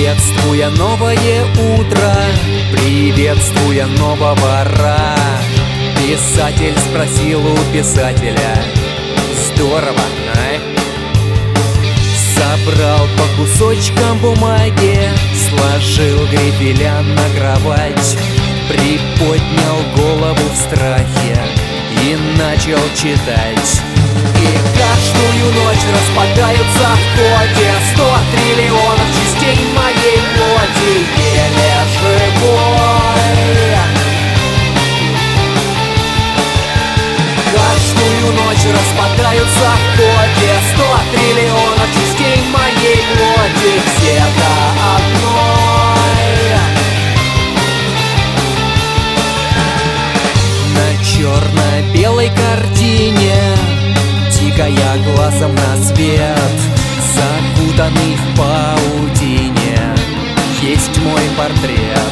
Приветствуя новое утро, приветствуя нового Ра, писатель спросил у писателя: здорово, а? Собрал по кусочкам бумаги, сложил грифеля на кровать, приподнял голову в страхе и начал читать. И каждую ночь распадаются в коде 100 триллионов частей моей плоти, еле живой. Каждую ночь распадаются в коде 100 триллионов частей моей плоти, все до одной. На черно-белой картине, тикая глазом на свет, закутанный в паутине, есть мой портрет.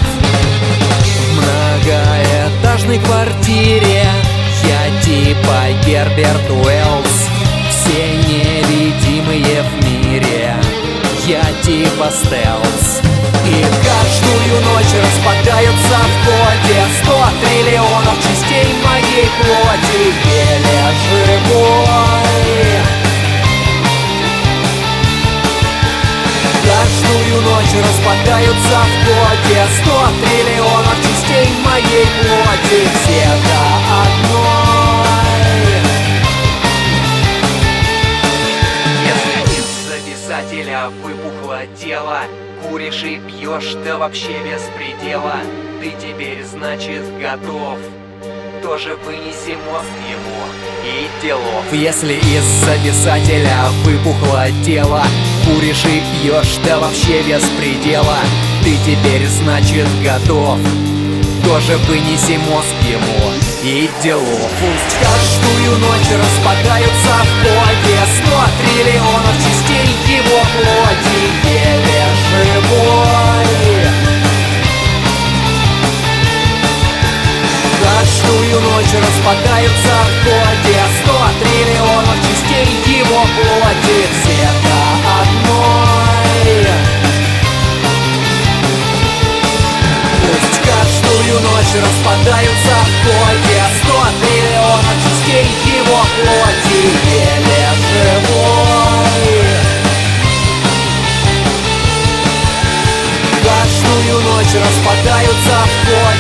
В многоэтажной квартире я типа Герберт Уэллс, все невидимые в мире, я типа стелс. И каждую ночь распадаются в коде 100 триллионов частей моей плоти, еле живой. Каждую ночь распадаются в коде 100 триллионов частей моей плоти, все до одной. Если из-за писателя выпухло тело, куришь и пьешь, да вообще без предела, ты теперь, значит, готов. Тоже вынеси мозг ему и делов. Если из-за писателя выпухло тело, куришь и пьешь, да вообще без предела, ты теперь, значит, готов. Тоже вынеси мозг ему и делов. Пусть каждую ночь распадаются в коде 100 триллионов частей его плоти, еле живой. Каждую ночь распадаются в коде 100 триллионов частей его плоти, все до одной. Пусть каждую ночь распадаются в коде 100 триллионов частей его плоти, еле живой. Каждую ночь распадаются в коде